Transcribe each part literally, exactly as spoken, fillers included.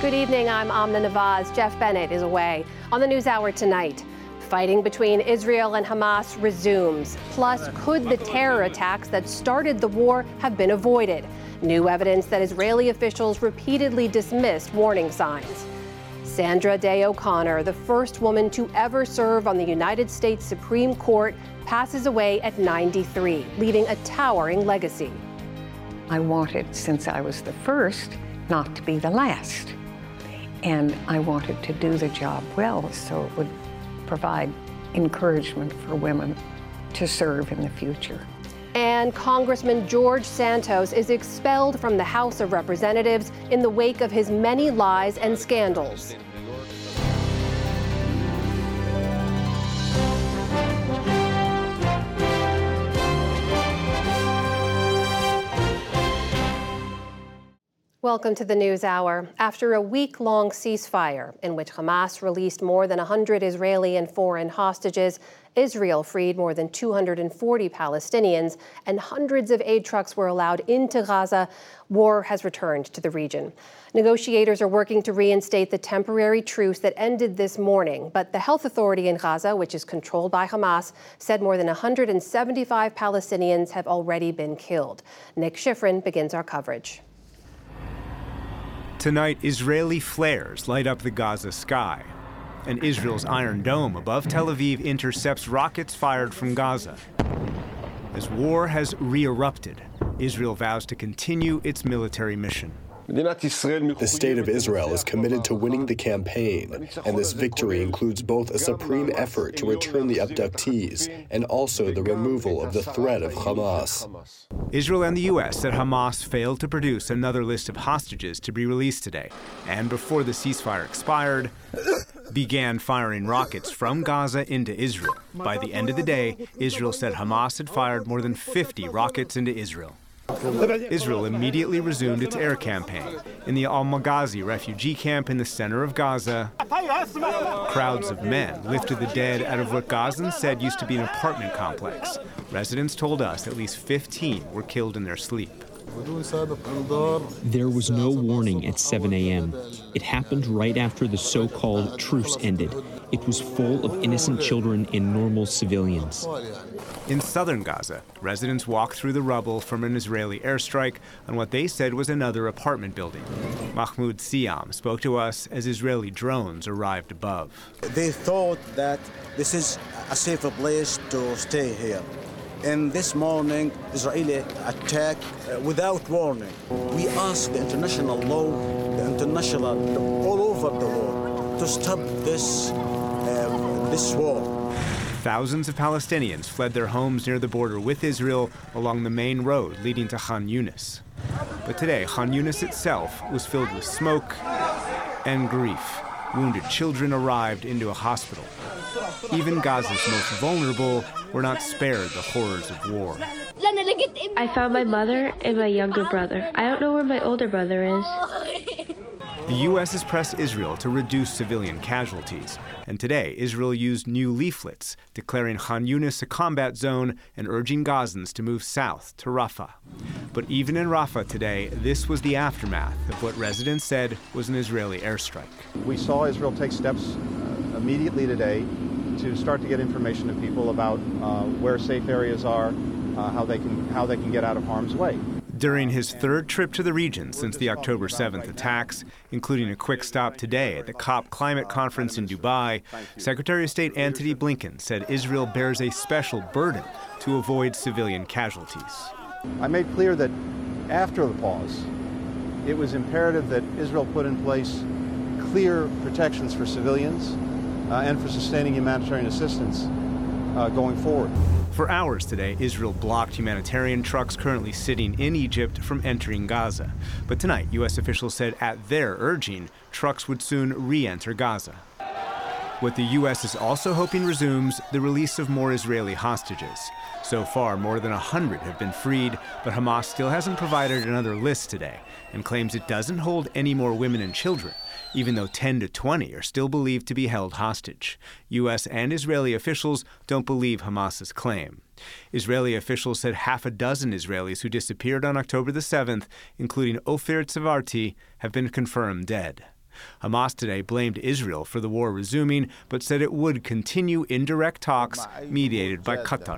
Good evening, I'm Amna Nawaz. Jeff Bennett is away. On the NewsHour tonight, fighting between Israel and Hamas resumes. Plus, could the terror attacks that started the war have been avoided? New evidence that Israeli officials repeatedly dismissed warning signs. Sandra Day O'Connor, the first woman to ever serve on the United States Supreme Court, passes away at ninety-three, leaving a towering legacy. I wanted, since I was the first, not to be the last. And I wanted to do the job well, so it would provide encouragement for women to serve in the future. And Congressman George Santos is expelled from the House of Representatives in the wake of his many lies and scandals. Welcome to the NewsHour. After a week-long ceasefire in which Hamas released more than one hundred Israeli and foreign hostages, Israel freed more than two hundred forty Palestinians, and hundreds of aid trucks were allowed into Gaza, war has returned to the region. Negotiators are working to reinstate the temporary truce that ended this morning, but the health authority in Gaza, which is controlled by Hamas, said more than one hundred seventy-five Palestinians have already been killed. Nick Schifrin begins our coverage. Tonight, Israeli flares light up the Gaza sky, and Israel's Iron Dome above Tel Aviv intercepts rockets fired from Gaza. As war has re-erupted, Israel vows to continue its military mission. The state of Israel is committed to winning the campaign, and this victory includes both a supreme effort to return the abductees and also the removal of the threat of Hamas. Israel and the U S said Hamas failed to produce another list of hostages to be released today, and before the ceasefire expired, began firing rockets from Gaza into Israel. By the end of the day, Israel said Hamas had fired more than fifty rockets into Israel. Israel immediately resumed its air campaign. In the Al-Maghazi refugee camp in the center of Gaza, crowds of men lifted the dead out of what Gazans said used to be an apartment complex. Residents told us at least fifteen were killed in their sleep. There was no warning at seven a m It happened right after the so-called truce ended. It was full of innocent children and normal civilians. In southern Gaza, residents walked through the rubble from an Israeli airstrike on what they said was another apartment building. Mahmoud Siam spoke to us as Israeli drones arrived above. They thought that this is a safer place to stay here. And this morning, Israeli attack uh, without warning. We ask the international law, the international, all over the world, to stop this, uh, this war. Thousands of Palestinians fled their homes near the border with Israel along the main road leading to Khan Yunis. But today, Khan Yunis itself was filled with smoke and grief. Wounded children arrived into a hospital. Even Gaza's most vulnerable were not spared the horrors of war. I found my mother and my younger brother. I don't know where my older brother is. The U S has pressed Israel to reduce civilian casualties, and today Israel used new leaflets declaring Khan Yunis a combat zone and urging Gazans to move south to Rafah. But even in Rafah today, this was the aftermath of what residents said was an Israeli airstrike. We saw Israel take steps uh, immediately today to start to get information to people about uh, where safe areas are, uh, how they can how they can get out of harm's way. During his third trip to the region since the October seventh attacks, including a quick stop today at the COP climate conference in Dubai, Secretary of State Antony Blinken said Israel bears a special burden to avoid civilian casualties. I made clear that after the pause, it was imperative that Israel put in place clear protections for civilians uh, and for sustaining humanitarian assistance uh, going forward. For hours today, Israel blocked humanitarian trucks currently sitting in Egypt from entering Gaza. But tonight, U S officials said at their urging, trucks would soon re-enter Gaza. What the U S is also hoping resumes the release of more Israeli hostages. So far, more than one hundred have been freed, but Hamas still hasn't provided another list today and claims it doesn't hold any more women and children, even though ten to twenty are still believed to be held hostage. U S and Israeli officials don't believe Hamas's claim. Israeli officials said half a dozen Israelis who disappeared on October the seventh, including Ofer Tsevarti, have been confirmed dead. Hamas today blamed Israel for the war resuming, but said it would continue indirect talks mediated by Qatar.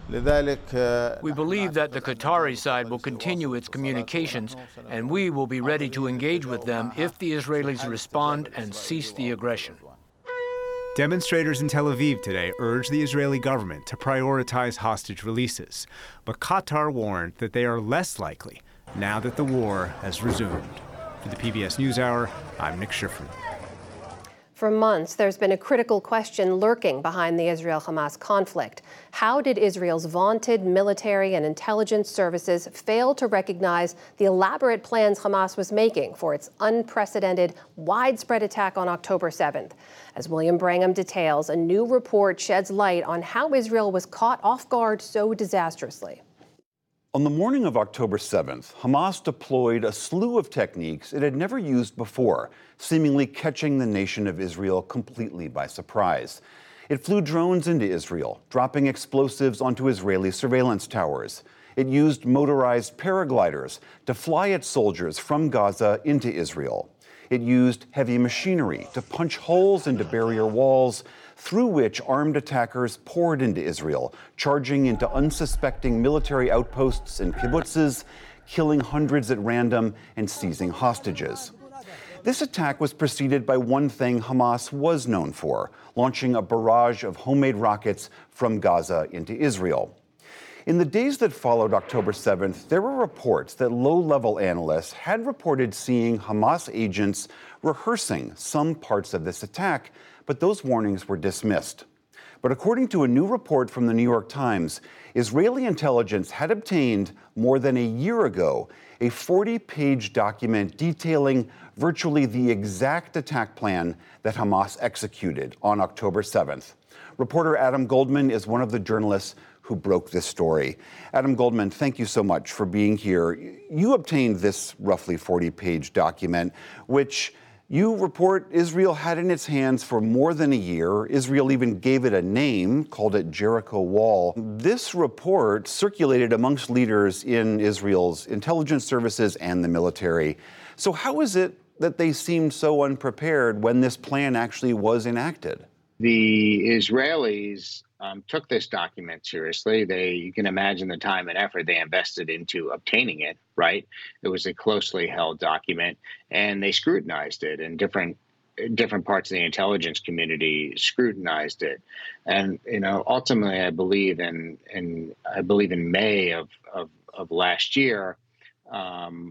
We believe that the Qatari side will continue its communications, and we will be ready to engage with them if the Israelis respond and cease the aggression. Demonstrators in Tel Aviv today urged the Israeli government to prioritize hostage releases, but Qatar warned that they are less likely now that the war has resumed. For the P B S NewsHour, I'm Nick Schifrin. For months, there's been a critical question lurking behind the Israel-Hamas conflict. How did Israel's vaunted military and intelligence services fail to recognize the elaborate plans Hamas was making for its unprecedented, widespread attack on October seventh? As William Brangham details, a new report sheds light on how Israel was caught off guard so disastrously. On the morning of October seventh, Hamas deployed a slew of techniques it had never used before, seemingly catching the nation of Israel completely by surprise. It flew drones into Israel, dropping explosives onto Israeli surveillance towers. It used motorized paragliders to fly its soldiers from Gaza into Israel. It used heavy machinery to punch holes into barrier walls, through which armed attackers poured into Israel, charging into unsuspecting military outposts and kibbutzes, killing hundreds at random and seizing hostages. This attack was preceded by one thing Hamas was known for, launching a barrage of homemade rockets from Gaza into Israel. In the days that followed October seventh, there were reports that low-level analysts had reported seeing Hamas agents rehearsing some parts of this attack, but those warnings were dismissed. But according to a new report from the New York Times, Israeli intelligence had obtained more than a year ago a forty-page document detailing virtually the exact attack plan that Hamas executed on October seventh. Reporter Adam Goldman is one of the journalists who broke this story. Adam Goldman, thank you so much for being here. You obtained this roughly forty-page document, which you report Israel had in its hands for more than a year. Israel even gave it a name, called it Jericho Wall. This report circulated amongst leaders in Israel's intelligence services and the military. So how is it that they seemed so unprepared when this plan actually was enacted? The Israelis um, took this document seriously. They, you can imagine the time and effort they invested into obtaining it, right? It was a closely held document, and they scrutinized it, and different different parts of the intelligence community scrutinized it. And, you know, ultimately, I believe in, in I believe in May of, of, of last year, um,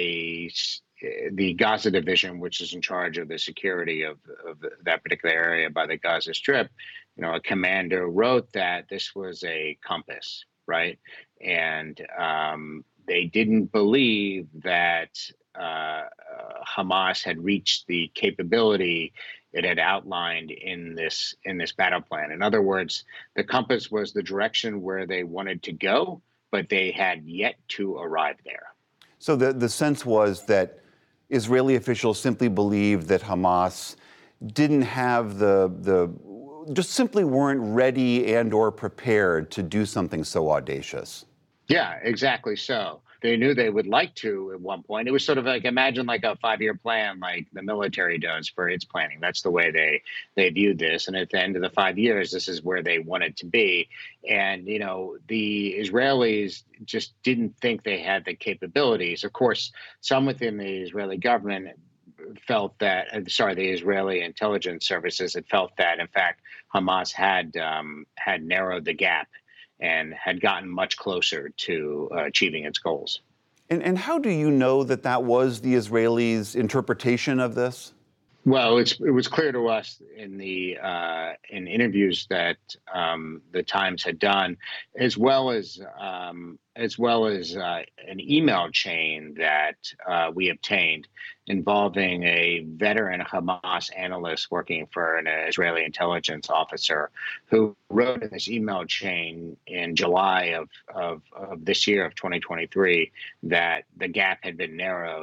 a the Gaza division, which is in charge of the security of, of that particular area by the Gaza Strip, you know, a commander wrote that this was a compass, right? And um, they didn't believe that uh, uh, Hamas had reached the capability it had outlined in this in this battle plan. In other words, the compass was the direction where they wanted to go, but they had yet to arrive there. So the, the sense was that Israeli officials simply believed that Hamas didn't have the, the just simply weren't ready and or prepared to do something so audacious. Yeah, exactly so. They knew they would like to at one point. It was sort of like, imagine like a five-year plan like the military does for its planning. That's the way they they viewed this. And at the end of the five years, this is where they wanted to be. And, you know, the Israelis just didn't think they had the capabilities. Of course, some within the Israeli government felt that, sorry, the Israeli intelligence services had felt that, in fact, Hamas had um, had narrowed the gap and had gotten much closer to uh, achieving its goals. And, and how do you know that that was the Israelis' interpretation of this? Well, it's, it was clear to us in the uh, in interviews that um, the Times had done, as well as um, as well as uh, an email chain that uh, we obtained involving a veteran Hamas analyst working for an Israeli intelligence officer who wrote in this email chain in July of, of, of this year of twenty twenty-three that the gap had been narrowed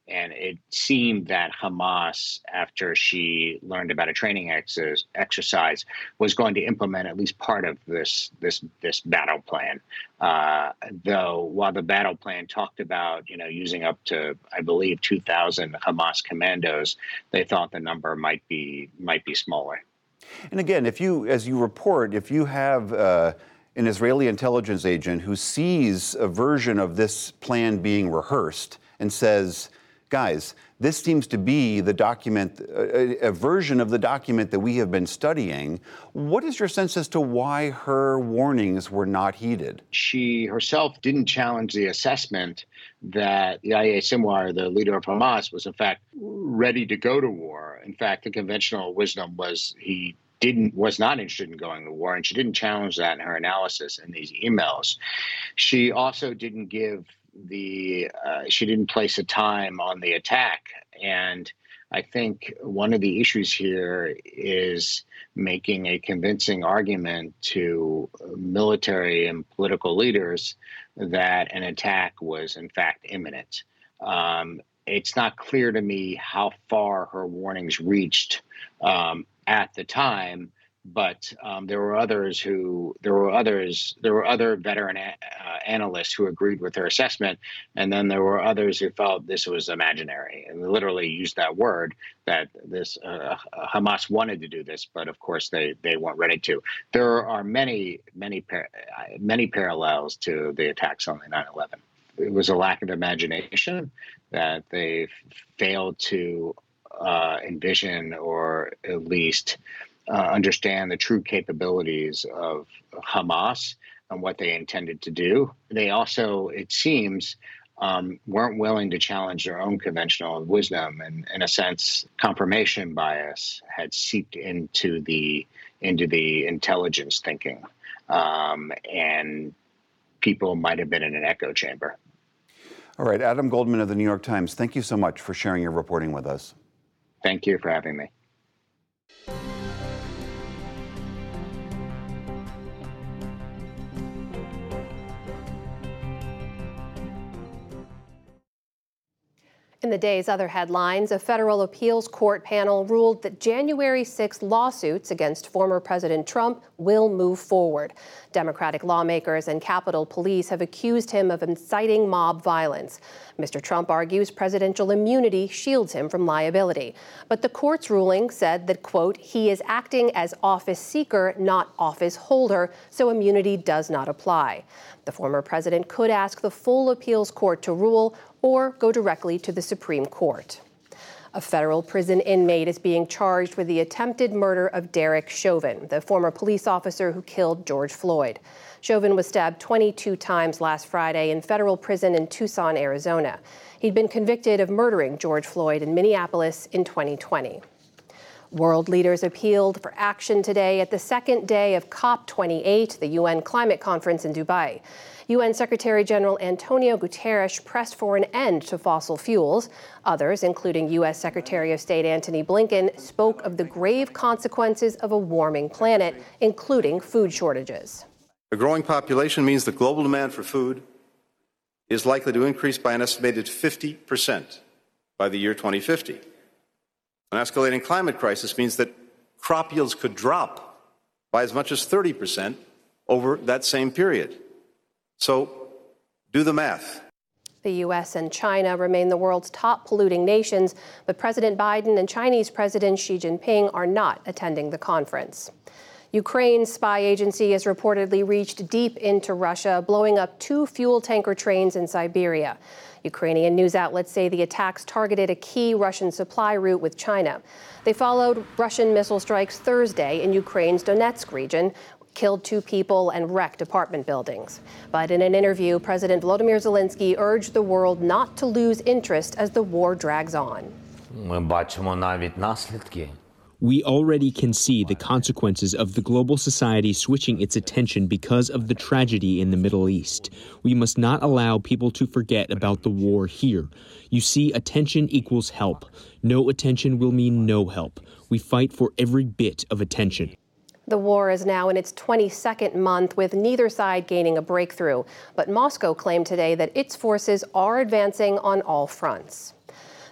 And it seemed that Hamas, after she learned about a training ex- exercise, was going to implement at least part of this this this battle plan. Uh, though, while the battle plan talked about, you know, using up to, I believe, two thousand Hamas commandos, they thought the number might be might be smaller. And again, if you, as you report, if you have uh, an Israeli intelligence agent who sees a version of this plan being rehearsed and says, guys, this seems to be the document, a, a version of the document that we have been studying. What is your sense as to why her warnings were not heeded? She herself didn't challenge the assessment that Yahya Sinwar, the leader of Hamas, was in fact ready to go to war. In fact, the conventional wisdom was he didn't was not interested in going to war, and she didn't challenge that in her analysis in these emails. She also didn't give the uh, she didn't place a time on the attack. And I think one of the issues here is making a convincing argument to military and political leaders that an attack was in fact imminent. Um, it's not clear to me how far her warnings reached um, at the time. But um, there were others who there were others there were other veteran a- uh, analysts who agreed with her assessment, and then there were others who felt this was imaginary and literally used that word that this uh, Hamas wanted to do this, but of course they they weren't ready to. There are many many par- many parallels to the attacks on nine eleven. It was a lack of imagination that they failed to uh, envision or at least Uh, understand the true capabilities of Hamas and what they intended to do. They also, it seems, um, weren't willing to challenge their own conventional wisdom, and in a sense, confirmation bias had seeped into the into the intelligence thinking, um, and people might have been in an echo chamber. All right, Adam Goldman of the New York Times, thank you so much for sharing your reporting with us. Thank you for having me. In the day's other headlines, a federal appeals court panel ruled that January sixth lawsuits against former President Trump will move forward. Democratic lawmakers and Capitol Police have accused him of inciting mob violence. Mister Trump argues presidential immunity shields him from liability. But the court's ruling said that, quote, he is acting as office seeker, not office holder, so immunity does not apply. The former president could ask the full appeals court to rule or go directly to the Supreme Court. A federal prison inmate is being charged with the attempted murder of Derek Chauvin, the former police officer who killed George Floyd. Chauvin was stabbed twenty-two times last Friday in federal prison in Tucson, Arizona. He'd been convicted of murdering George Floyd in Minneapolis in twenty twenty. World leaders appealed for action today at the second day of COP twenty-eight, the U N climate conference in Dubai. U N Secretary General Antonio Guterres pressed for an end to fossil fuels. Others, including U S Secretary of State Antony Blinken, spoke of the grave consequences of a warming planet, including food shortages. A growing population means the global demand for food is likely to increase by an estimated fifty percent by the year twenty fifty. An escalating climate crisis means that crop yields could drop by as much as thirty percent over that same period. So do the math. The U S and China remain the world's top polluting nations, but President Biden and Chinese President Xi Jinping are not attending the conference. Ukraine's spy agency has reportedly reached deep into Russia, blowing up two fuel tanker trains in Siberia. Ukrainian news outlets say the attacks targeted a key Russian supply route with China. They followed Russian missile strikes Thursday in Ukraine's Donetsk region, killed two people and wrecked apartment buildings. But in an interview, President Volodymyr Zelensky urged the world not to lose interest as the war drags on. Ми бачимо навіть наслідки. We already can see the consequences of the global society switching its attention because of the tragedy in the Middle East. We must not allow people to forget about the war here. You see, attention equals help. No attention will mean no help. We fight for every bit of attention. The war is now in its twenty-second month, with neither side gaining a breakthrough. But Moscow claimed today that its forces are advancing on all fronts.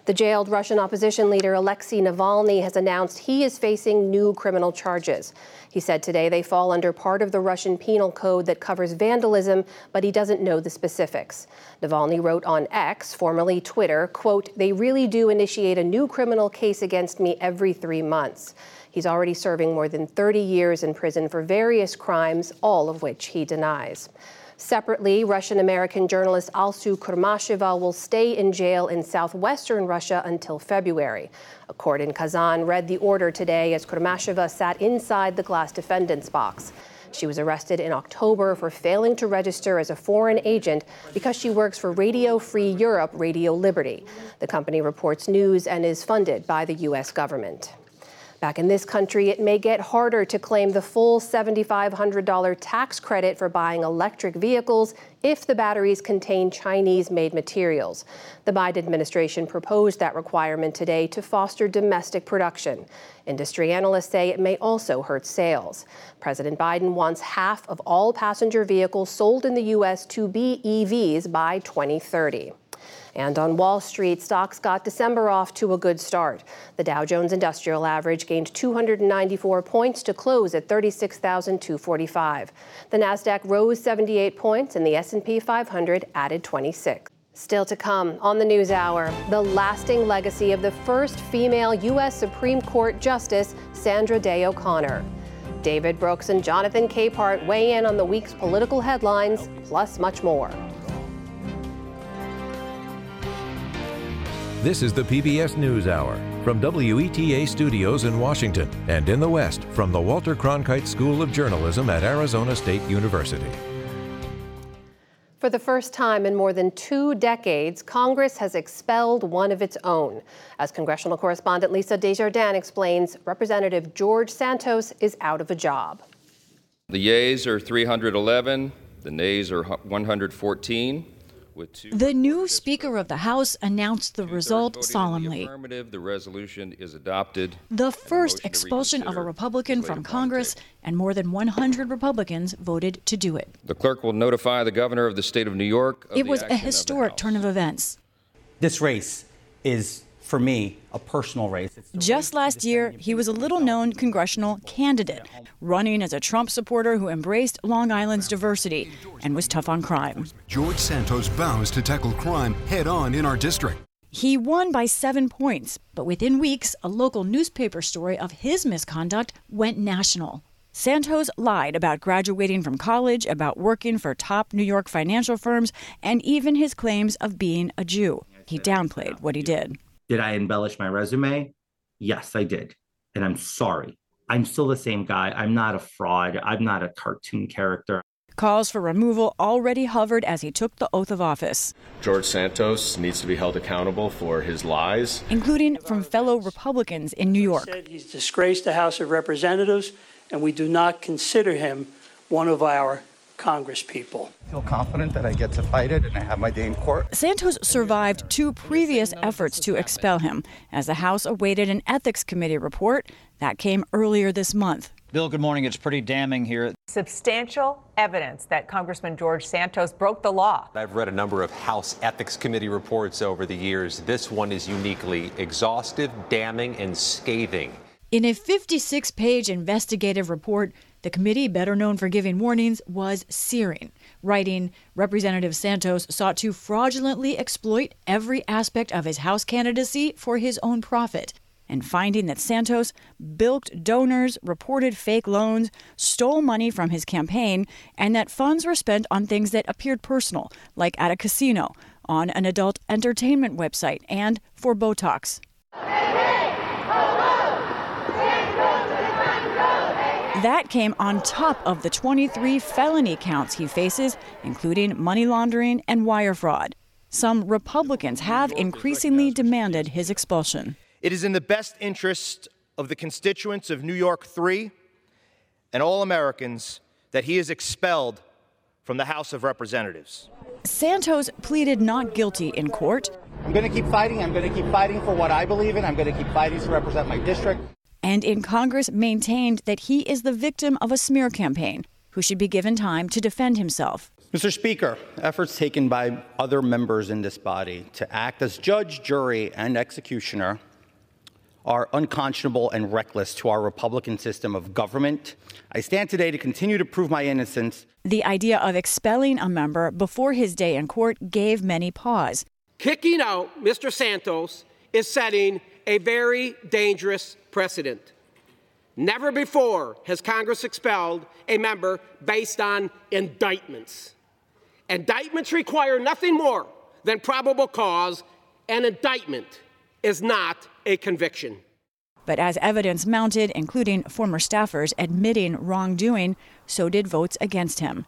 The jailed Russian opposition leader Alexei Navalny has announced he is facing new criminal charges. He said today they fall under part of the Russian penal code that covers vandalism, but he doesn't know the specifics. Navalny wrote on X, formerly Twitter, quote, "They really do initiate a new criminal case against me every three months. He's already serving more than thirty years in prison for various crimes, all of which he denies. Separately, Russian-American journalist Alsu Kurmasheva will stay in jail in southwestern Russia until February. A court in Kazan read the order today as Kurmasheva sat inside the glass defendant's box. She was arrested in October for failing to register as a foreign agent because she works for Radio Free Europe, Radio Liberty. The company reports news and is funded by the U S government. Back in this country, it may get harder to claim the full seven thousand five hundred dollars tax credit for buying electric vehicles if the batteries contain Chinese-made materials. The Biden administration proposed that requirement today to foster domestic production. Industry analysts say it may also hurt sales. President Biden wants half of all passenger vehicles sold in the U S to be E Vs by twenty thirty. And on Wall Street, stocks got December off to a good start. The Dow Jones Industrial Average gained two hundred ninety-four points to close at thirty-six thousand two hundred forty-five. The Nasdaq rose seventy-eight points and the S and P five hundred added twenty-six. Still to come on the NewsHour, the lasting legacy of the first female U S Supreme Court Justice, Sandra Day O'Connor. David Brooks and Jonathan Capehart weigh in on the week's political headlines, plus much more. This is the P B S NewsHour from W E T A Studios in Washington and in the West from the Walter Cronkite School of Journalism at Arizona State University. For the first time in more than two decades, Congress has expelled one of its own. As congressional correspondent Lisa Desjardins explains, Representative George Santos is out of a job. The yeas are three hundred eleven, the nays are one hundred fourteen. The new Speaker of the House announced the result solemnly. The resolution is adopted. The first expulsion of a Republican from Congress, and more than one hundred Republicans voted to do it. The clerk will notify the governor of the state of New York. It was a historic turn of events. This race is, for me, a personal race. Just last year, he was a little-known congressional candidate, running as a Trump supporter who embraced Long Island's diversity and was tough on crime. George Santos vows to tackle crime head-on in our district. He won by seven points, but within weeks, a local newspaper story of his misconduct went national. Santos lied about graduating from college, about working for top New York financial firms, and even his claims of being a Jew. He downplayed what he did. Did I embellish my resume? Yes, I did. And I'm sorry. I'm still the same guy. I'm not a fraud. I'm not a cartoon character. Calls for removal already hovered as he took the oath of office. George Santos needs to be held accountable for his lies, including from fellow Republicans in New York. Said he's disgraced the House of Representatives, and we do not consider him one of our Congress people. I feel confident that I get to fight it and I have my day in court. Santos survived two previous efforts to expel him as the House awaited an ethics committee report that came earlier this month. Bill, good morning. It's pretty damning here. Substantial evidence that Congressman George Santos broke the law. I've read a number of House Ethics Committee reports over the years. This one is uniquely exhaustive, damning, and scathing. In a fifty-six page investigative report, the committee, better known for giving warnings, was searing, writing, Representative Santos sought to fraudulently exploit every aspect of his House candidacy for his own profit, and finding that Santos bilked donors, reported fake loans, stole money from his campaign, and that funds were spent on things that appeared personal, like at a casino, on an adult entertainment website, and for Botox. That came on top of the twenty-three felony counts he faces, including money laundering and wire fraud. Some Republicans have increasingly demanded his expulsion. It is in the best interest of the constituents of New York three and all Americans that he is expelled from the House of Representatives. Santos pleaded not guilty in court. I'm going to keep fighting. I'm going to keep fighting for what I believe in. I'm going to keep fighting to represent my district. And in Congress maintained that he is the victim of a smear campaign who should be given time to defend himself. Mister Speaker, efforts taken by other members in this body to act as judge, jury, and executioner are unconscionable and reckless to our Republican system of government. I stand today to continue to prove my innocence. The idea of expelling a member before his day in court gave many pause. Kicking out Mister Santos is setting a very dangerous precedent. Never before has Congress expelled a member based on indictments. Indictments require nothing more than probable cause. An indictment is not a conviction. But as evidence mounted, including former staffers admitting wrongdoing, so did votes against him.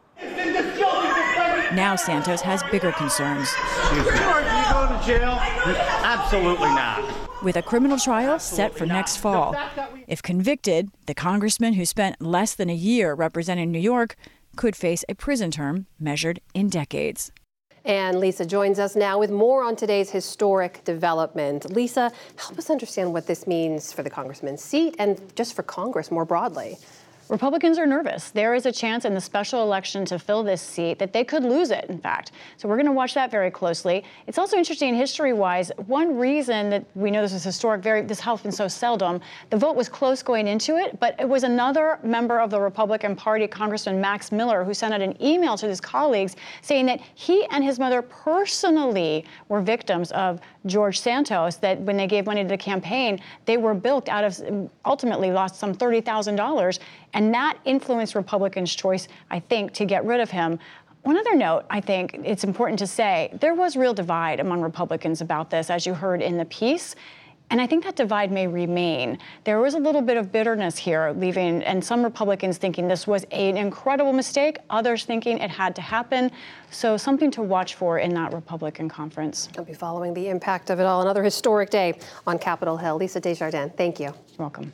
Now Santos has bigger concerns. Excuse me. Are you going to jail? Absolutely not. With a criminal trial set for next fall. If convicted, the congressman who spent less than a year representing New York could face a prison term measured in decades. And Lisa joins us now with more on today's historic development. Lisa, help us understand what this means for the congressman's seat and just for Congress more broadly. Republicans are nervous. There is a chance in the special election to fill this seat that they could lose it, in fact. So we're going to watch that very closely. It's also interesting history-wise. One reason that we know this is historic, very this happens so seldom, the vote was close going into it, but it was another member of the Republican Party, Congressman Max Miller, who sent out an email to his colleagues saying that he and his mother personally were victims of George Santos, that when they gave money to the campaign, they were bilked out of, ultimately lost some thirty thousand dollars. And that influenced Republicans' choice, I think, to get rid of him. One other note, I think it's important to say, there was real divide among Republicans about this, as you heard in the piece. And I think that divide may remain. There was a little bit of bitterness here, leaving, and some Republicans thinking this was an incredible mistake, others thinking it had to happen. So something to watch for in that Republican conference. I'll be following the impact of it all. Another historic day on Capitol Hill. Lisa Desjardins, thank you. You're welcome.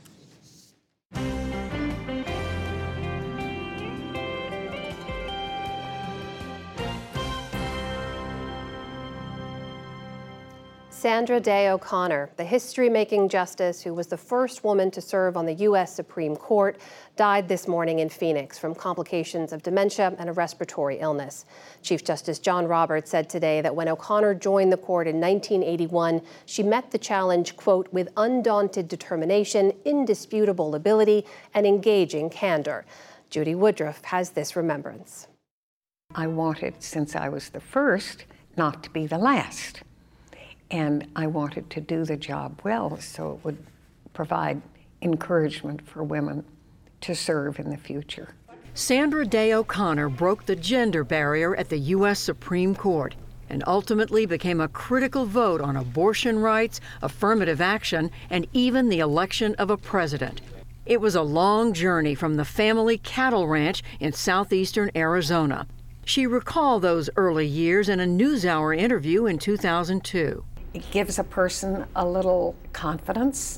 Sandra Day O'Connor, the history-making justice who was the first woman to serve on the U S Supreme Court, died this morning in Phoenix from complications of dementia and a respiratory illness. Chief Justice John Roberts said today that when O'Connor joined the court in nineteen eighty-one, she met the challenge, quote, with undaunted determination, indisputable ability, and engaging candor. Judy Woodruff has this remembrance. I wanted, since I was the first, not to be the last. And I wanted to do the job well, so it would provide encouragement for women to serve in the future. Sandra Day O'Connor broke the gender barrier at the U S Supreme Court and ultimately became a critical vote on abortion rights, affirmative action, and even the election of a president. It was a long journey from the family cattle ranch in southeastern Arizona. She recalled those early years in a NewsHour interview in two thousand two. It gives a person a little confidence,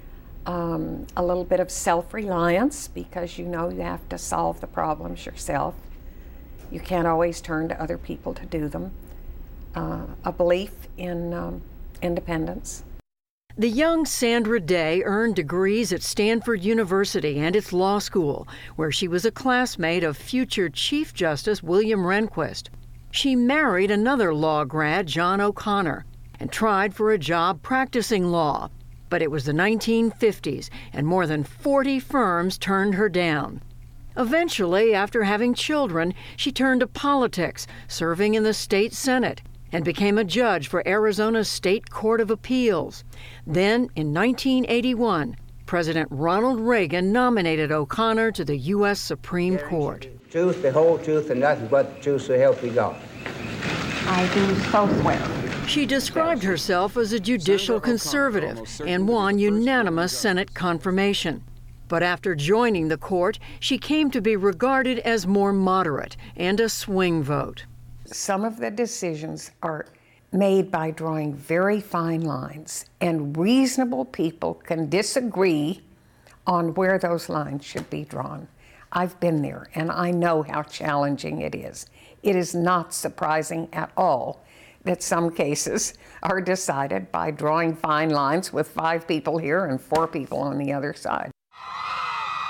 um, a little bit of self-reliance, because you know you have to solve the problems yourself. You can't always turn to other people to do them. Uh, a belief in um, independence. The young Sandra Day earned degrees at Stanford University and its law school, where she was a classmate of future Chief Justice William Rehnquist. She married another law grad, John O'Connor, and tried for a job practicing law. But it was the nineteen fifties, and more than forty firms turned her down. Eventually, after having children, she turned to politics, serving in the state Senate, and became a judge for Arizona's State Court of Appeals. Then, in nineteen eighty-one, President Ronald Reagan nominated O'Connor to the U S Supreme Court. Truth, the whole truth, and nothing but the truth, so help you God. I do so swear. She described herself as a judicial conservative and won unanimous Senate confirmation. But after joining the court, she came to be regarded as more moderate and a swing vote. Some of the decisions are made by drawing very fine lines, and reasonable people can disagree on where those lines should be drawn. I've been there, and I know how challenging it is. It is not surprising at all that some cases are decided by drawing fine lines with five people here and four people on the other side.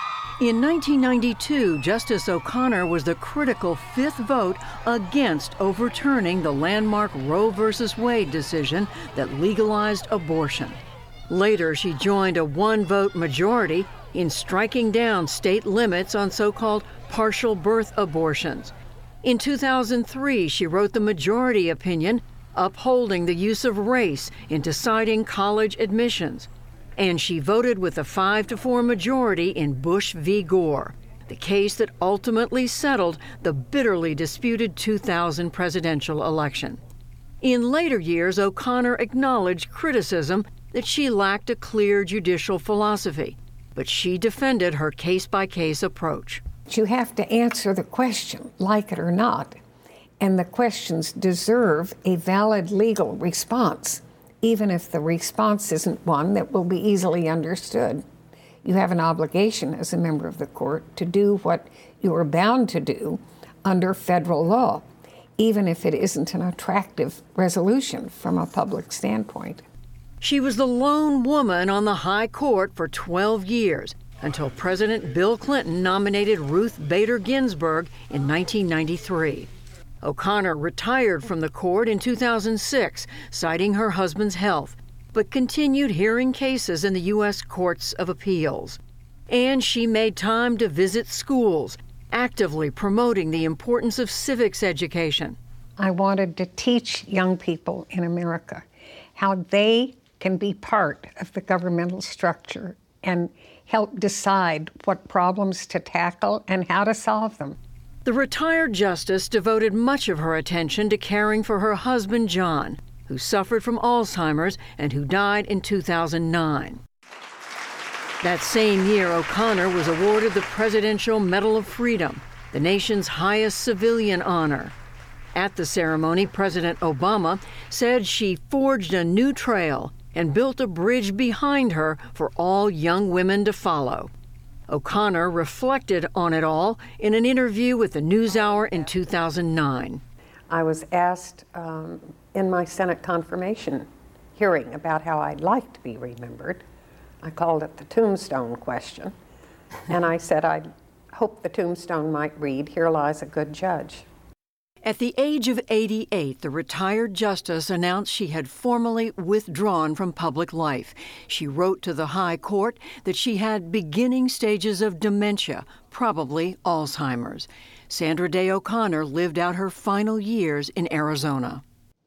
In nineteen ninety-two, Justice O'Connor was the critical fifth vote against overturning the landmark Roe versus Wade decision that legalized abortion. Later, she joined a one-vote majority in striking down state limits on so-called partial birth abortions. In two thousand three, she wrote the majority opinion upholding the use of race in deciding college admissions. And she voted with a five to four majority in Bush v. Gore, the case that ultimately settled the bitterly disputed two thousand presidential election. In later years, O'Connor acknowledged criticism that she lacked a clear judicial philosophy, but she defended her case-by-case approach. You have to answer the question, like it or not, and the questions deserve a valid legal response, even if the response isn't one that will be easily understood. You have an obligation as a member of the court to do what you are bound to do under federal law, even if it isn't an attractive resolution from a public standpoint. She was the lone woman on the high court for twelve years, until President Bill Clinton nominated Ruth Bader Ginsburg in nineteen ninety-three. O'Connor retired from the court in two thousand six, citing her husband's health, but continued hearing cases in the U S Courts of Appeals. And she made time to visit schools, actively promoting the importance of civics education. I wanted to teach young people in America how they can be part of the governmental structure and help decide what problems to tackle and how to solve them. The retired justice devoted much of her attention to caring for her husband, John, who suffered from Alzheimer's and who died in two thousand nine. That same year, O'Connor was awarded the Presidential Medal of Freedom, the nation's highest civilian honor. At the ceremony, President Obama said she forged a new trail and built a bridge behind her for all young women to follow. O'Connor reflected on it all in an interview with the NewsHour in two thousand nine. I was asked um, in my Senate confirmation hearing about how I'd like to be remembered. I called it the tombstone question. And I said I hoped the tombstone might read, "Here lies a good judge." At the age of eighty-eight, the retired justice announced she had formally withdrawn from public life. She wrote to the High Court that she had beginning stages of dementia, probably Alzheimer's. Sandra Day O'Connor lived out her final years in Arizona.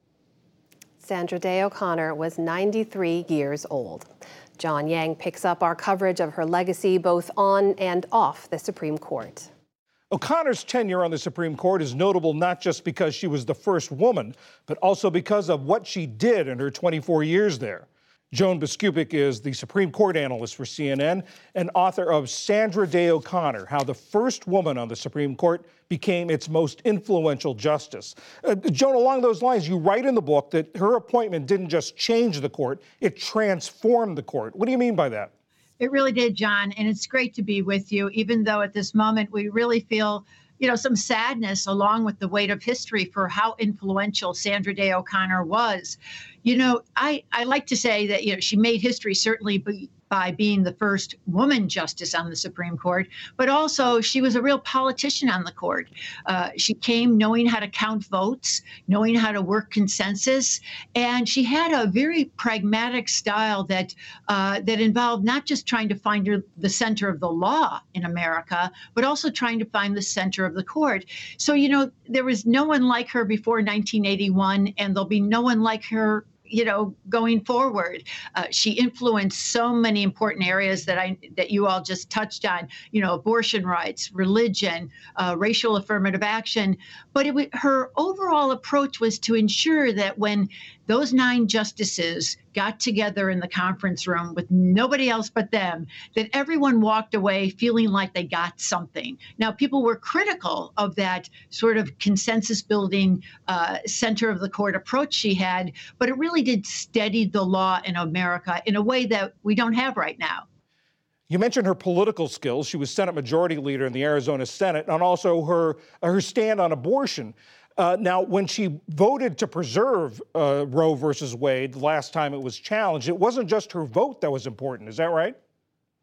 Sandra Day O'Connor was ninety-three years old. John Yang picks up our coverage of her legacy both on and off the Supreme Court. O'Connor's tenure on the Supreme Court is notable not just because she was the first woman, but also because of what she did in her twenty-four years there. Joan Biskupic is the Supreme Court analyst for C N N and author of Sandra Day O'Connor, How the First Woman on the Supreme Court Became Its Most Influential Justice. Uh, Joan, along those lines, you write in the book that her appointment didn't just change the court, it transformed the court. What do you mean by that? It really did, John, and it's great to be with you, even though at this moment we really feel, you know, some sadness along with the weight of history for how influential Sandra Day O'Connor was. You know, I, I like to say that, you know, she made history certainly by, by being the first woman justice on the Supreme Court, but also she was a real politician on the court. Uh, she came knowing how to count votes, knowing how to work consensus, and she had a very pragmatic style that uh, that involved not just trying to find her, the center of the law in America, but also trying to find the center of the court. So, you know, there was no one like her before nineteen eighty-one, and there'll be no one like her, you know, going forward. Uh, she influenced so many important areas that I that you all just touched on, you know, abortion rights, religion, uh, racial affirmative action. But it w- her overall approach was to ensure that when those nine justices got together in the conference room with nobody else but them, that everyone walked away feeling like they got something. Now, people were critical of that sort of consensus building uh, center of the court approach she had, but it really did steady the law in America in a way that we don't have right now. You mentioned her political skills. She was Senate Majority Leader in the Arizona Senate, and also her, her stand on abortion. Uh, now, when she voted to preserve uh, Roe versus Wade the last time it was challenged, it wasn't just her vote that was important. Is that right?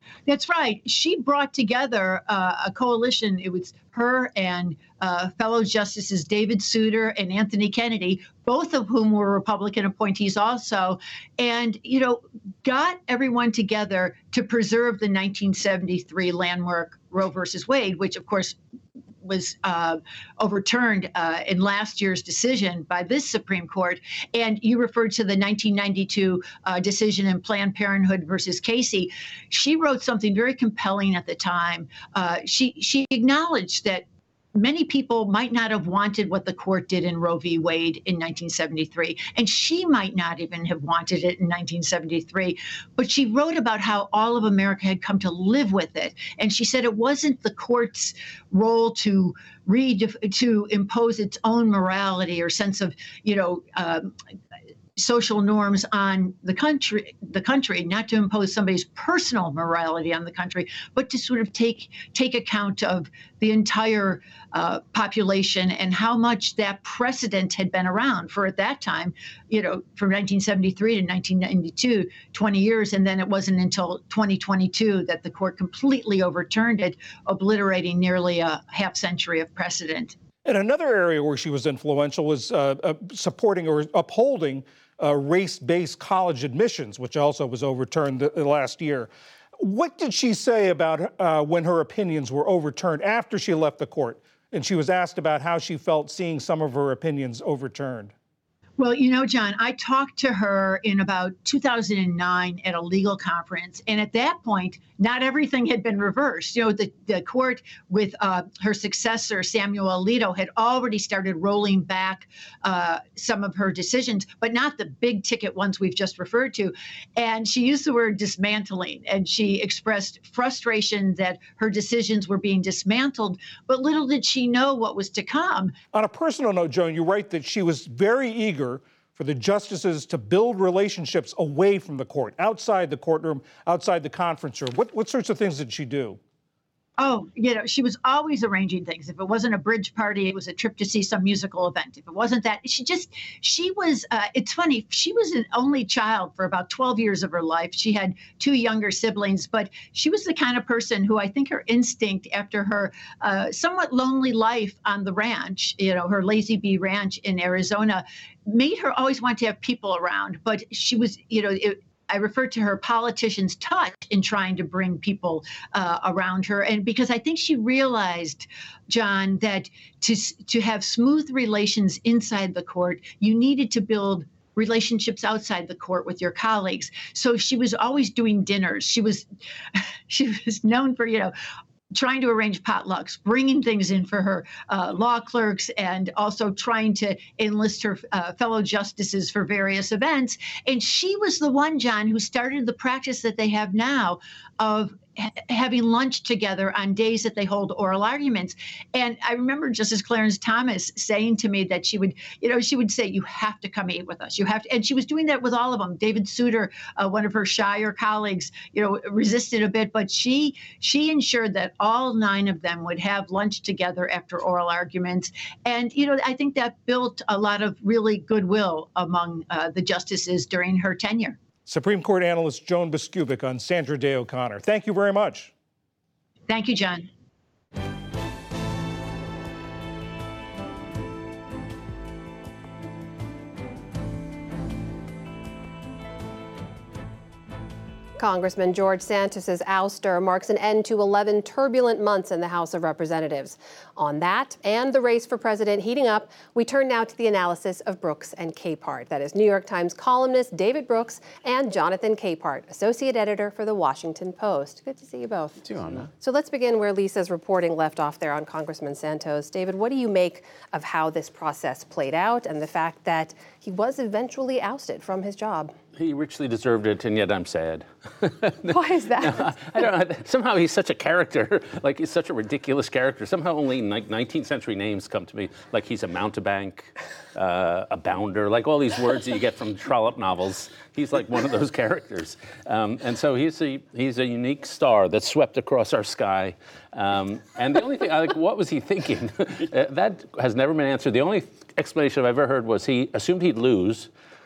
That's right. She brought together uh, a coalition. It was her and uh, fellow Justices David Souter and Anthony Kennedy, both of whom were Republican appointees also, and, you know, got everyone together to preserve the nineteen seventy-three landmark Roe versus Wade, which, of course, was uh, overturned uh, in last year's decision by this Supreme Court. And you referred to the nineteen ninety-two uh, decision in Planned Parenthood versus Casey. She wrote something very compelling at the time. Uh, she she acknowledged that many people might not have wanted what the court did in Roe v. Wade in nineteen seventy-three, and she might not even have wanted it in nineteen seventy-three, but she wrote about how all of America had come to live with it. And she said it wasn't the court's role to read, to impose its own morality or sense of, you know, um, social norms on the country, the country, not to impose somebody's personal morality on the country, but to sort of take take account of the entire uh, population and how much that precedent had been around for, at that time, you know, from nineteen seventy-three to nineteen ninety-two, twenty years. And then it wasn't until twenty twenty-two that the court completely overturned it, obliterating nearly a half century of precedent. And another area where she was influential was uh, uh, supporting or upholding uh, race-based college admissions, which also was overturned the, the last year. What did she say about uh, when her opinions were overturned after she left the court? And she was asked about how she felt seeing some of her opinions overturned. Well, you know, John, I talked to her in about two thousand nine at a legal conference. And at that point, not everything had been reversed. You know, the, the court with uh, her successor, Samuel Alito, had already started rolling back uh, some of her decisions, but not the big ticket ones we've just referred to. And she used the word dismantling, and she expressed frustration that her decisions were being dismantled. But little did she know what was to come. On a personal note, Joan, you write that she was very eager for the justices to build relationships away from the court, outside the courtroom, outside the conference room. What, what sorts of things did she do? Oh, you know, she was always arranging things. If it wasn't a bridge party, it was a trip to see some musical event. If it wasn't that, she just, she was, uh, it's funny, she was an only child for about twelve years of her life. She had two younger siblings, but she was the kind of person who I think her instinct after her uh, somewhat lonely life on the ranch, you know, her Lazy Bee Ranch in Arizona, made her always want to have people around. But she was, you know, it, I refer to her politician's touch in trying to bring people uh, around her. And because I think she realized, John, that to, to have smooth relations inside the court, you needed to build relationships outside the court with your colleagues. So she was always doing dinners. She was, she was known for, you know, trying to arrange potlucks, bringing things in for her uh, law clerks, and also trying to enlist her uh, fellow justices for various events. And she was the one, John, who started the practice that they have now of ha- having lunch together on days that they hold oral arguments. And I remember Justice Clarence Thomas saying to me that she would, you know, she would say, you have to come eat with us. You have to. And she was doing that with all of them. David Souter, uh, one of her shyer colleagues, you know, resisted a bit, but she she ensured that all nine of them would have lunch together after oral arguments. And, you know, I think that built a lot of really goodwill among uh, the justices during her tenure. Supreme Court analyst Joan Biskupic on Sandra Day O'Connor. Thank you very much. Thank you, John. Congressman George Santos's ouster marks an end to eleven turbulent months in the House of Representatives. On that and the race for president heating up, we turn now to the analysis of Brooks and Capehart. That is New York Times columnist David Brooks and Jonathan Capehart, associate editor for The Washington Post. Good to see you both. Too, Anna. So let's begin where Lisa's reporting left off there on Congressman Santos. David, what do you make of how this process played out and the fact that he was eventually ousted from his job? He richly deserved it, and yet I'm sad. Why is that? No, I don't know. Somehow he's such a character, like he's such a ridiculous character. Somehow only like nineteenth century names come to me, like he's a mountebank, uh, a bounder, like all these words that you get from Trollope novels. He's like one of those characters. Um, and so he's a, he's a unique star that swept across our sky. Um, and the only thing, like, what was he thinking? uh, that has never been answered. The only explanation I've ever heard was he assumed he'd lose.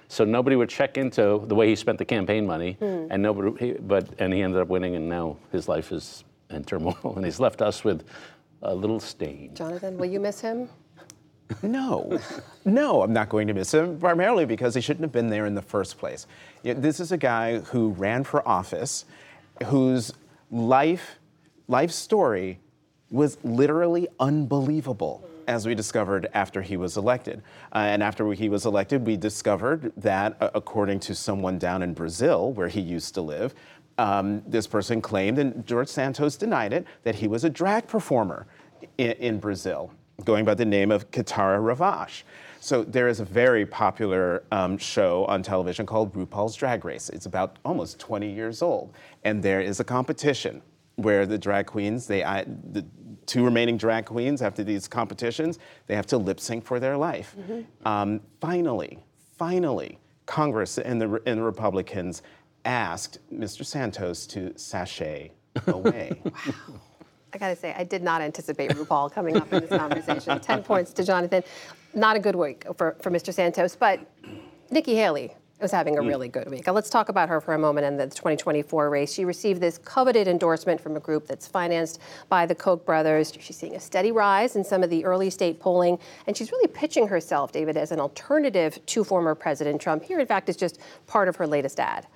So nobody would check into the way he spent the campaign money, Mm. and nobody. He, but and he ended up winning, and now his life is in turmoil, and he's left us with a little stain. Jonathan, will you miss him? No, no, I'm not going to miss him, primarily because he shouldn't have been there in the first place. You know, this is a guy who ran for office, whose life, life story was literally unbelievable, as we discovered after he was elected. Uh, and after he was elected, we discovered that, uh, according to someone down in Brazil, where he used to live, um, this person claimed, and George Santos denied it, that he was a drag performer in, in Brazil, going by the name of Kitara Ravache. So there is a very popular um, show on television called RuPaul's Drag Race. It's about almost twenty years old. And there is a competition where the drag queens, they, I, the two remaining drag queens after these competitions, they have to lip sync for their life. Mm-hmm. Um, finally, finally, Congress and the, and the Republicans asked Mister Santos to sashay away. Wow. I gotta say, I did not anticipate RuPaul coming up in this conversation. Ten points to Jonathan. Not a good week for, for Mister Santos, but Nikki Haley is having a really good week. Now, let's talk about her for a moment in the twenty twenty-four race. She received this coveted endorsement from a group that's financed by the Koch brothers. She's seeing a steady rise in some of the early state polling, and she's really pitching herself, David, as an alternative to former President Trump. Here, in fact, is just part of her latest ad.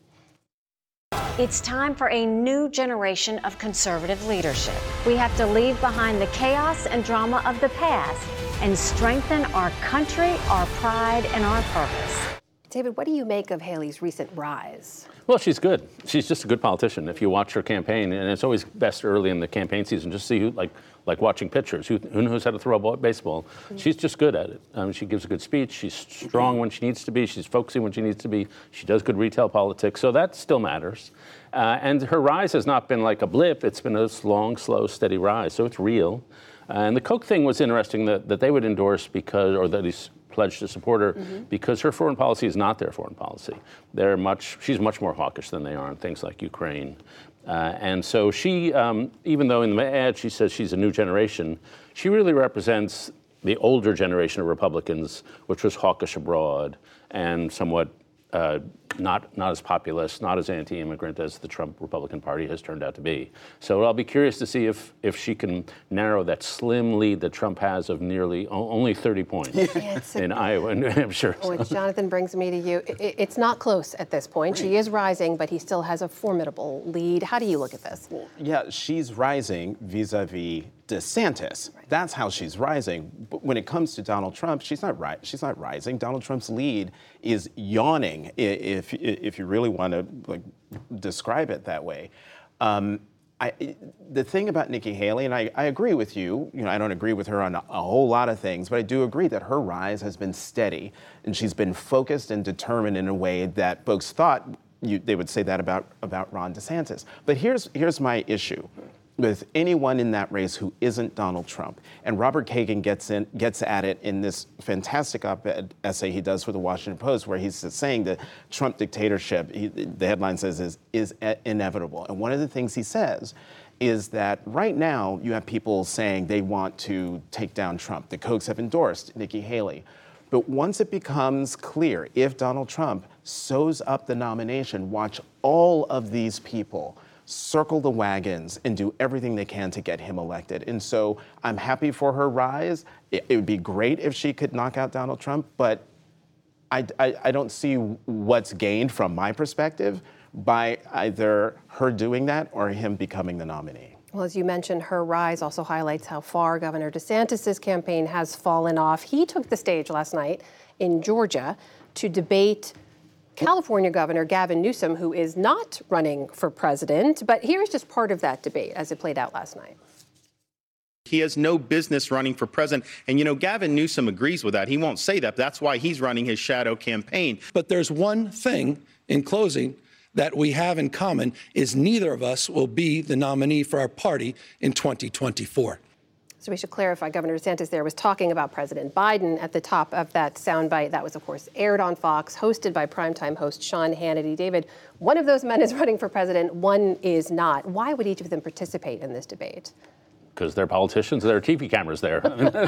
It's time for a new generation of conservative leadership. We have to leave behind the chaos and drama of the past and strengthen our country, our pride, and our purpose. David, what do you make of Haley's recent rise? Well, she's good. She's just a good politician. If you watch her campaign, and it's always best early in the campaign season, just see who, like, like watching pitchers, who, who knows how to throw a ball, baseball. Mm-hmm. She's just good at it. Um, she gives a good speech. She's strong when she needs to be. She's folksy when she needs to be. She does good retail politics, so that still matters. Uh, and her rise has not been like a blip. It's been a long, slow, steady rise, so it's real. Uh, and the Koch thing was interesting that, that they would endorse because, or that he's pledged to support her, mm-hmm. because her foreign policy is not their foreign policy. They're much, she's much more hawkish than they are on things like Ukraine. Uh, and so she, um, even though in the ad she says she's a new generation, she really represents the older generation of Republicans, which was hawkish abroad and somewhat uh, not not as populist, not as anti-immigrant as the Trump Republican Party has turned out to be. So I'll be curious to see if if she can narrow that slim lead that Trump has of nearly o- only thirty points Yeah, in Iowa and New Hampshire. Which, Jonathan, brings me to you. It, it's not close at this point. She is rising, but he still has a formidable lead. How do you look at this? Yeah, she's rising vis-a-vis DeSantis. Right. That's how she's rising. But when it comes to Donald Trump, she's not ri- she's not rising. Donald Trump's lead is yawning, if if you really want to like describe it that way. Um, I, the thing about Nikki Haley, and I, I agree with you, you know, I don't agree with her on a, a whole lot of things, but I do agree that her rise has been steady, and she's been focused and determined in a way that folks thought you, they would say that about, about Ron DeSantis. But here's, here's my issue with anyone in that race who isn't Donald Trump. And Robert Kagan gets in, gets at it in this fantastic op-ed essay he does for the Washington Post, where he's saying that Trump dictatorship, he, the headline says, is, is inevitable. And one of the things he says is that right now you have people saying they want to take down Trump. The Kochs have endorsed Nikki Haley. But once it becomes clear, if Donald Trump sews up the nomination, watch all of these people circle the wagons and do everything they can to get him elected. And so I'm happy for her rise. It, it would be great if she could knock out Donald Trump, but I, I, I don't see what's gained from my perspective by either her doing that or him becoming the nominee. Well, as you mentioned, her rise also highlights how far Governor DeSantis' campaign has fallen off. He took the stage last night in Georgia to debate California Governor Gavin Newsom, who is not running for president. But here's just part of that debate as it played out last night. He has no business running for president. And, you know, Gavin Newsom agrees with that. He won't say that. That's why he's running his shadow campaign. But there's one thing in closing that we have in common is neither of us will be the nominee for our party in twenty twenty-four. So we should clarify, Governor DeSantis there was talking about President Biden at the top of that soundbite. That was, of course, aired on Fox, hosted by primetime host Sean Hannity. David, one of those men is running for president, one is not. Why would each of them participate in this debate? because they're politicians, there are T V cameras there.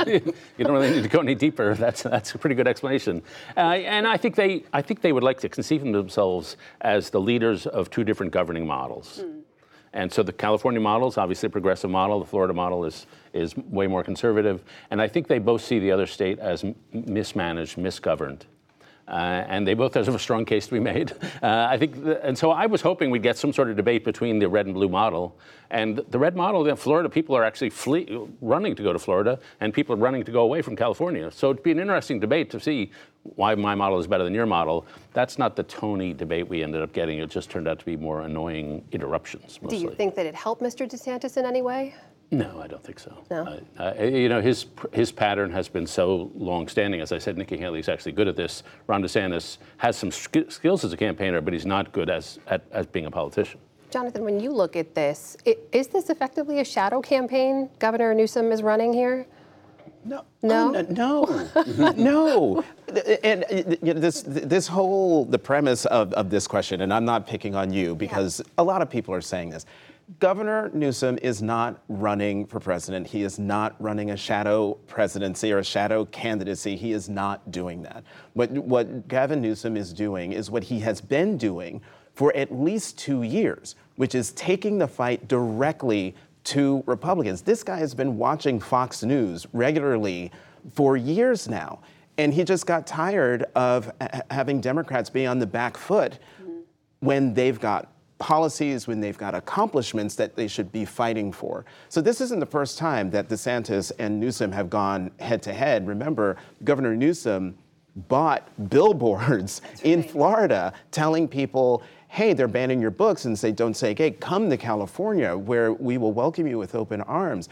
You don't really need to go any deeper. That's that's a pretty good explanation. Uh, and I think they I think they would like to conceive of themselves as the leaders of two different governing models. Mm. And so the California model is obviously a progressive model. The Florida model is is way more conservative. And I think they both see the other state as m- mismanaged, misgoverned. Uh, and they both have a strong case to be made. Uh, I think, th- and so I was hoping we'd get some sort of debate between the red and blue model. And the red model in Florida, people are actually flee- running to go to Florida, and people are running to go away from California. So it'd be an interesting debate to see why my model is better than your model. That's not the Tony debate we ended up getting. It just turned out to be more annoying interruptions, mostly. Do you think that it helped Mister DeSantis in any way? No, I don't think so. No. Uh, uh, you know, his his pattern has been so long-standing. As I said, Nikki Haley is actually good at this. Ron DeSantis has some sk- skills as a campaigner, but he's not good as at, as being a politician. Jonathan, when you look at this, it, is this effectively a shadow campaign Governor Newsom is running here? No. No? Oh, no. No. And you know, this this whole the premise of, of this question, and I'm not picking on you because yeah. a lot of people are saying this. Governor Newsom is not running for president. He is not running a shadow presidency or a shadow candidacy. He is not doing that. What, what Gavin Newsom is doing is what he has been doing for at least two years, which is taking the fight directly to Republicans. This guy has been watching Fox News regularly for years now, and he just got tired of ha- having Democrats be on the back foot mm-hmm. when they've got policies, when they've got accomplishments that they should be fighting for. So this isn't the first time that DeSantis and Newsom have gone head to head. Remember, Governor Newsom bought billboards right. in Florida telling people, hey, they're banning your books and say, don't say gay, come to California where we will welcome you with open arms.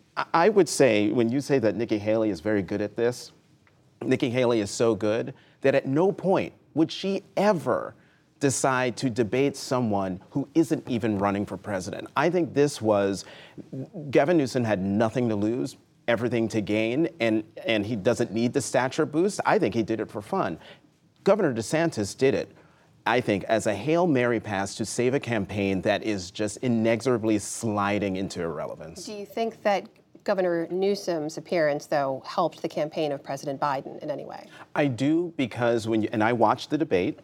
I would say, when you say that Nikki Haley is very good at this, Nikki Haley is so good that at no point would she ever decide to debate someone who isn't even running for president. I think this was, Gavin Newsom had nothing to lose, everything to gain, and, and he doesn't need the stature boost. I think he did it for fun. Governor DeSantis did it, I think, as a Hail Mary pass to save a campaign that is just inexorably sliding into irrelevance. Do you think that Governor Newsom's appearance, though, helped the campaign of President Biden in any way? I do, because when you, and I watched the debate,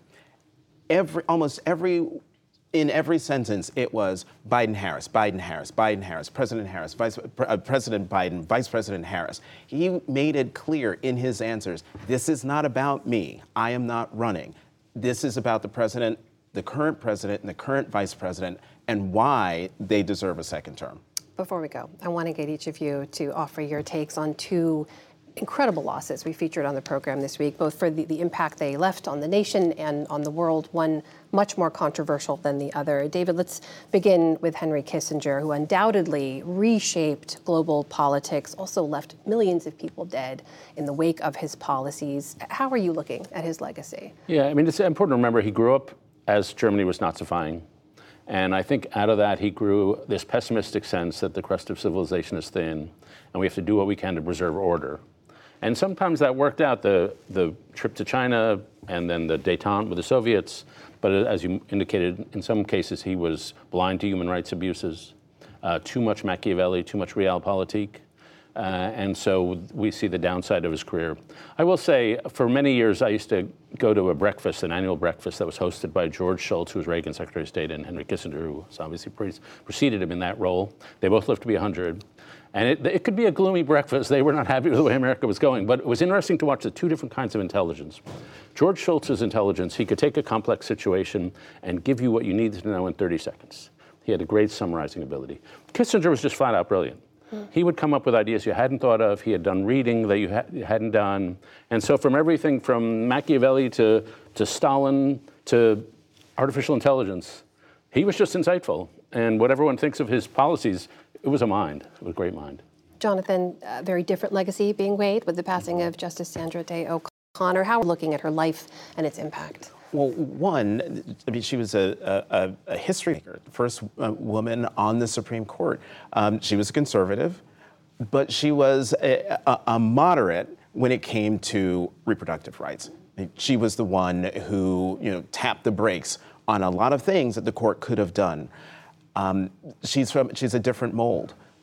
Every, almost every, in every sentence, it was Biden-Harris, Biden-Harris, Biden-Harris, President-Harris, Vice, uh, President Biden, Vice President Harris. He made it clear in his answers, this is not about me. I am not running. This is about the president, the current president, and the current vice president, and why they deserve a second term. Before we go, I want to get each of you to offer your takes on two incredible losses we featured on the program this week, both for the, the impact they left on the nation and on the world, one much more controversial than the other. David, let's begin with Henry Kissinger, who undoubtedly reshaped global politics, also left millions of people dead in the wake of his policies. How are you looking at his legacy? Yeah, I mean, it's important to remember he grew up as Germany was Nazifying. And I think out of that, he grew this pessimistic sense that the crust of civilization is thin, and we have to do what we can to preserve order. And sometimes that worked out, the, the trip to China and then the détente with the Soviets. But as you indicated, in some cases, he was blind to human rights abuses, uh, too much Machiavelli, too much realpolitik. Uh, and so we see the downside of his career. I will say, for many years, I used to go to a breakfast, an annual breakfast that was hosted by George Shultz, who was Reagan's Secretary of State, and Henry Kissinger, who was obviously pre- preceded him in that role. They both lived to be one hundred. And it, it could be a gloomy breakfast. They were not happy with the way America was going. But it was interesting to watch the two different kinds of intelligence. George Shultz's intelligence, he could take a complex situation and give you what you needed to know in thirty seconds. He had a great summarizing ability. Kissinger was just flat out brilliant. He would come up with ideas you hadn't thought of. He had done reading that you, ha- you hadn't done. And so from everything from Machiavelli to, to Stalin to artificial intelligence, he was just insightful. And what everyone thinks of his policies, it was a mind. It was a great mind. Jonathan, a very different legacy being weighed with the passing of Justice Sandra Day O'Connor. How are we looking at her life and its impact? Well, one, I mean, she was a, a, a history maker, the first uh, woman on the Supreme Court. Um, she was a conservative, but she was a, a, a moderate when it came to reproductive rights. She was the one who, you know, tapped the brakes on a lot of things that the court could have done. Um, she's from, she's a different mold.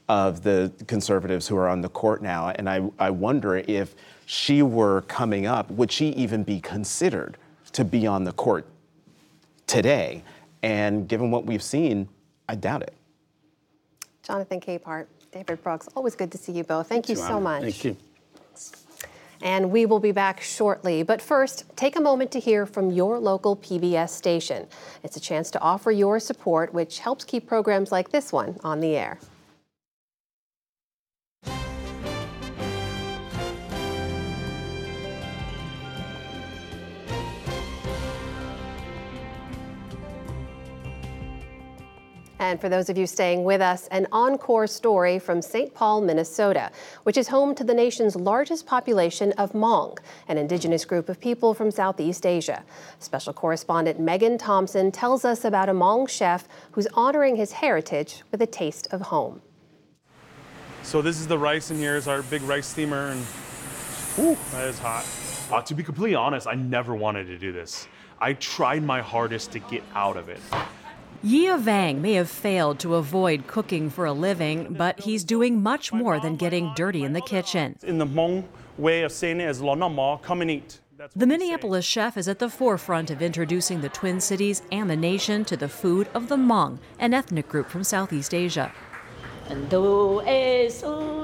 of the conservatives who are on the court now. And I, I wonder if she were coming up, would she even be considered to be on the court today? And given what we've seen, I doubt it. Jonathan Capehart, David Brooks, always good to see you both. Thank you so much. Thank you. And we will be back shortly. But first, take a moment to hear from your local P B S station. It's a chance to offer your support, which helps keep programs like this one on the air. And for those of you staying with us, an encore story from Saint Paul, Minnesota, which is home to the nation's largest population of Hmong, an indigenous group of people from Southeast Asia. Special correspondent Megan Thompson tells us about a Hmong chef who's honoring his heritage with a taste of home. So this is the rice in here, is our big rice steamer, and whew, that is hot. Uh, to be completely honest, I never wanted to do this. I tried my hardest to get out of it. Yia Vang may have failed to avoid cooking for a living, but he's doing much more than getting dirty in the kitchen. In the Hmong way of saying it is lo na ma, come and eat. The Minneapolis chef is at the forefront of introducing the Twin Cities and the nation to the food of the Hmong, an ethnic group from Southeast Asia. We always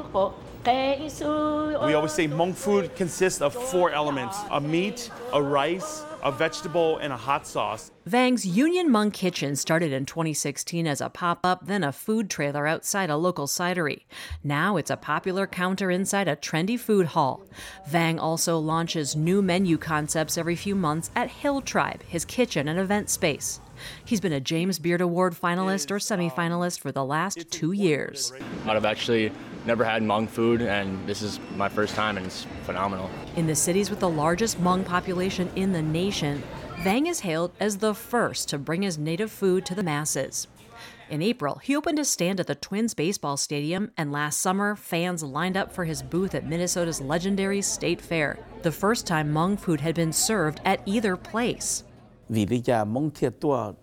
say Hmong food consists of four elements: a meat, a rice, a vegetable, and a hot sauce. Vang's Union Hmong Kitchen started in twenty sixteen as a pop-up, then a food trailer outside a local cidery. Now it's a popular counter inside a trendy food hall. Vang also launches new menu concepts every few months at Hill Tribe, his kitchen and event space. He's been a James Beard Award finalist or semifinalist for the last two years. I've actually never had Hmong food, and this is my first time, and it's phenomenal. In the cities with the largest Hmong population in the nation, Vang is hailed as the first to bring his native food to the masses. In April, he opened a stand at the Twins baseball stadium, and last summer, fans lined up for his booth at Minnesota's legendary State Fair, the first time Hmong food had been served at either place. Li Pao-xiang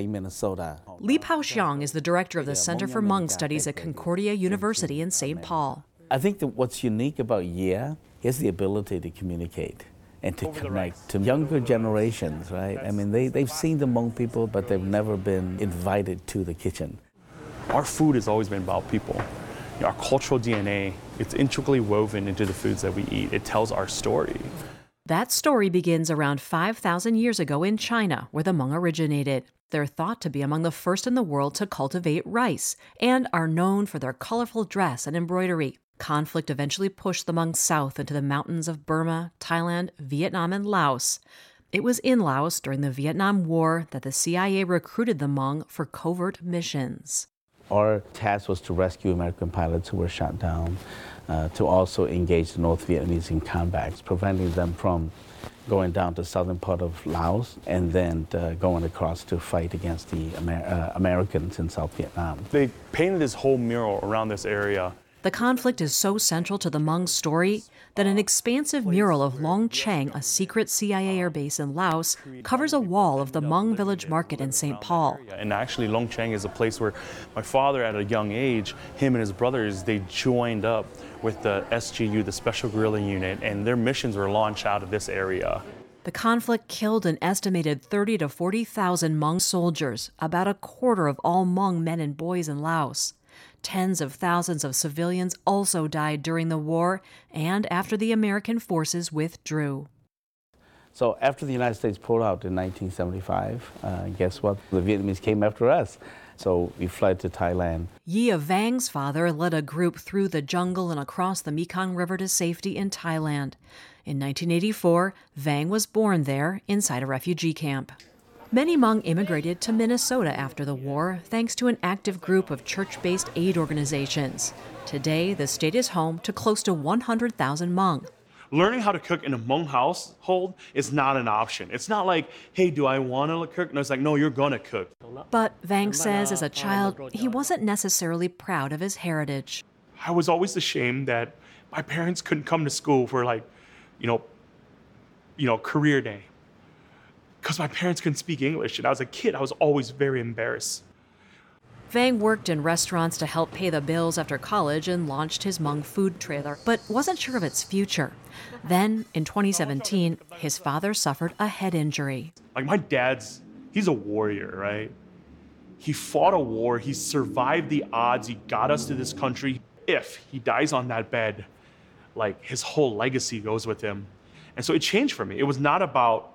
is the director of the Center for Hmong Studies at Concordia University in Saint Paul. I think that what's unique about Yia is the ability to communicate and to connect to younger generations, right? I mean, they, they've seen the Hmong people, but they've never been invited to the kitchen. Our food has always been about people. You know, our cultural D N A, it's intricately woven into the foods that we eat. It tells our story. That story begins around five thousand years ago in China, where the Hmong originated. They're thought to be among the first in the world to cultivate rice and are known for their colorful dress and embroidery. Conflict eventually pushed the Hmong south into the mountains of Burma, Thailand, Vietnam, and Laos. It was in Laos during the Vietnam War that the C I A recruited the Hmong for covert missions. Our task was to rescue American pilots who were shot down, uh, to also engage the North Vietnamese in combat, preventing them from going down to southern part of Laos and then uh, going across to fight against the Amer uh, Americans in South Vietnam. They painted this whole mural around this area. The conflict is so central to the Hmong story that an expansive mural of Long Cheng, a secret C I A airbase in Laos, covers a wall of the Hmong village market in Saint Paul. And actually, Long Cheng is a place where my father, at a young age, him and his brothers, they joined up with the S G U, the Special Guerrilla Unit, and their missions were launched out of this area. The conflict killed an estimated thirty to forty thousand Hmong soldiers, about a quarter of all Hmong men and boys in Laos. Tens of thousands of civilians also died during the war and after the American forces withdrew. So after the United States pulled out in nineteen seventy-five, uh, guess what? The Vietnamese came after us. So we fled to Thailand. Yia Vang's father led a group through the jungle and across the Mekong River to safety in Thailand. In nineteen eighty-four, Vang was born there inside a refugee camp. Many Hmong immigrated to Minnesota after the war, thanks to an active group of church-based aid organizations. Today, the state is home to close to one hundred thousand Hmong. Learning how to cook in a Hmong household is not an option. It's not like, hey, do I want to cook? No, it's like, no, you're going to cook. But Vang says as a child, he wasn't necessarily proud of his heritage. I was always ashamed that my parents couldn't come to school for, like, you know, you know, career day, because my parents couldn't speak English. And I was a kid, I was always very embarrassed. Vang worked in restaurants to help pay the bills after college and launched his Hmong food trailer, but wasn't sure of its future. Then, in twenty seventeen, his father suffered a head injury. Like, my dad's, he's a warrior, right? He fought a war, he survived the odds, he got us to this country. If he dies on that bed, like, his whole legacy goes with him. And so it changed for me. It was not about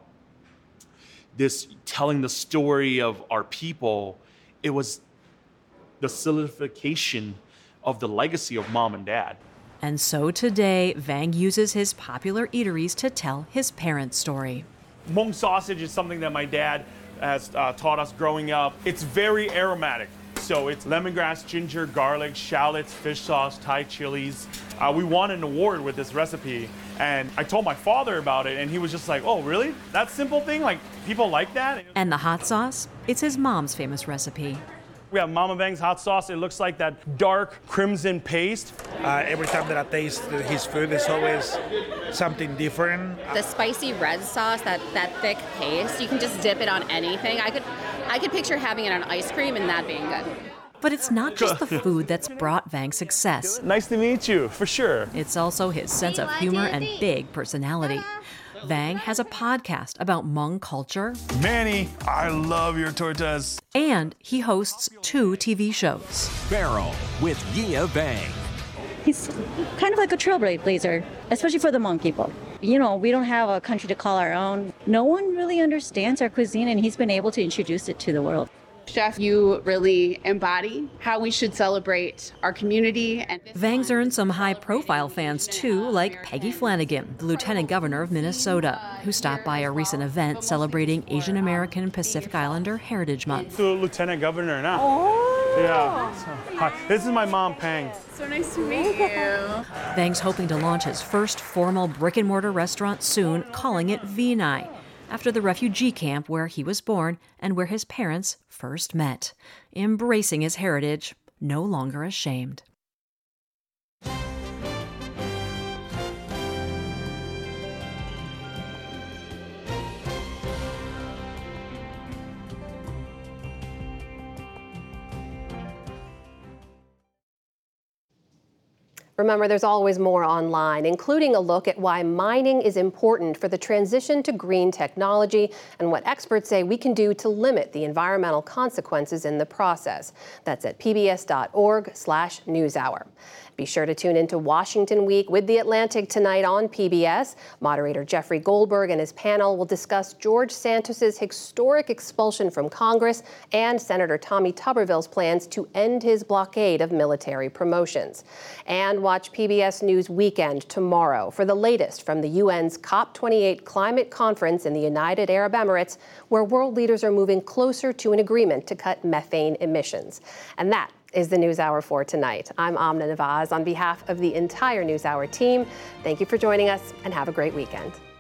this telling the story of our people. It was the solidification of the legacy of mom and dad. And so today, Vang uses his popular eateries to tell his parents' story. Hmong sausage is something that my dad has uh, taught us growing up. It's very aromatic. So it's lemongrass, ginger, garlic, shallots, fish sauce, Thai chilies. Uh, we won an award with this recipe. And I told my father about it, and he was just like, oh, really? That simple thing? Like, people like that? And the hot sauce? It's his mom's famous recipe. We have Mama Vang's hot sauce. It looks like that dark crimson paste. Uh, every time that I taste his food, it's always something different. The spicy red sauce, that, that thick paste, you can just dip it on anything. I could, I could picture having it on ice cream and that being good. But it's not just the food that's brought Vang success. Nice to meet you, for sure. It's also his sense of humor and big personality. Vang has a podcast about Hmong culture. Manny, I love your tortas. And he hosts two T V shows. Barrel with Gia Vang. He's kind of like a trailblazer, especially for the Hmong people. You know, we don't have a country to call our own. No one really understands our cuisine, and he's been able to introduce it to the world. Chef, you really embody how we should celebrate our community. And Vang's earned some high-profile fans, too, like Peggy Flanagan, the Lieutenant Governor of Minnesota, who stopped by a recent event celebrating Asian American Pacific Islander Heritage Month. The Lieutenant Governor now. Oh! Yeah. So, hi. This is my mom, Pang. So nice to meet you. Vang's hoping to launch his first formal brick-and-mortar restaurant soon, calling it Vinai, after the refugee camp where he was born and where his parents first met, embracing his heritage, no longer ashamed. Remember, there's always more online, including a look at why mining is important for the transition to green technology and what experts say we can do to limit the environmental consequences in the process. That's at pbs.org slash newshour. Be sure to tune into Washington Week with The Atlantic tonight on P B S. Moderator Jeffrey Goldberg and his panel will discuss George Santos's historic expulsion from Congress and Senator Tommy Tuberville's plans to end his blockade of military promotions. And watch P B S News Weekend tomorrow for the latest from the U N's COP twenty-eight climate conference in the United Arab Emirates, where world leaders are moving closer to an agreement to cut methane emissions. And that is the NewsHour for tonight. I'm Amna Nawaz on behalf of the entire NewsHour team. Thank you for joining us and have a great weekend.